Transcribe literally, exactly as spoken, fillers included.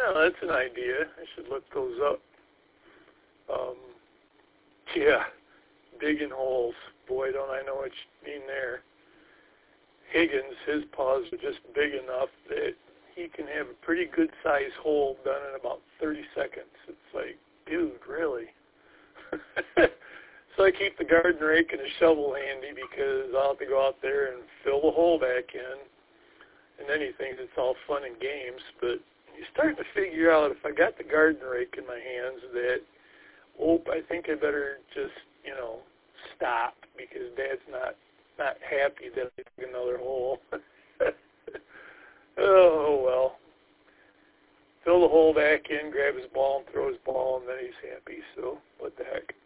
Yeah, that's an idea. I should look those up. Um, yeah, digging holes. Boy, don't I know what you mean there. Higgins, his paws are just big enough that he can have a pretty good-sized hole done in about thirty seconds. It's like, dude, really? So I keep the garden rake and a shovel handy because I'll have to go out there and fill the hole back in. And then he thinks it's all fun and games, but you start to figure out if I got the garden rake in my hands that, oh, I think I better just, you know, stop because Dad's not not happy that I took another hole. Oh, well. Fill the hole back in, grab his ball and throw his ball, and then he's happy. So what the heck.